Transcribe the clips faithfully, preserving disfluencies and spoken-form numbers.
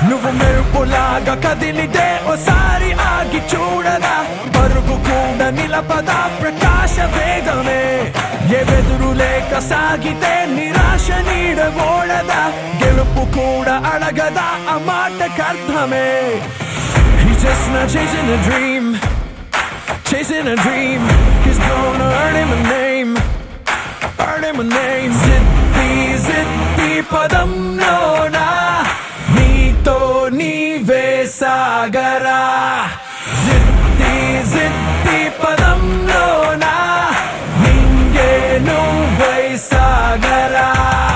నువ్వు మెరుపులాగా కదిలితే ఓసారి ఆగి చూడదా పరుగు కూడా నిలపదా ప్రకాశ వేగమే ఏ వెదురు లేక సాగితే నిరాశ నీడగోడదా గెలుపు కూడా అడగదా ఆ మాటకర్థమే He's just not chasing a dream Chasing a dream He's gonna earn him a name Earn him a name Zitti zitti padamlona Neeto neeve sagara Zitti zitti padamlona Ninge nuvvai sagara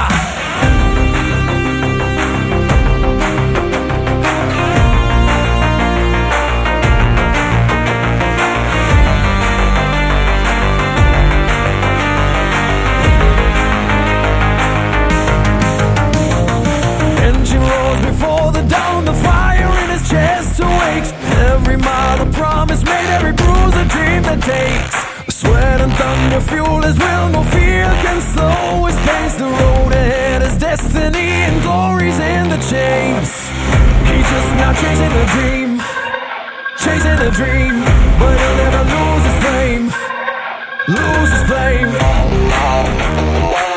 Before the dawn, the fire in his chest awakes. Every mile a promise made, every bruise a dream that takes. Sweat and thunder fuel his will, no fear can slow his pace. The road ahead is destiny and glory's in the chase. He's just not chasing a dream, chasing a dream, but he'll never lose his flame, lose his flame.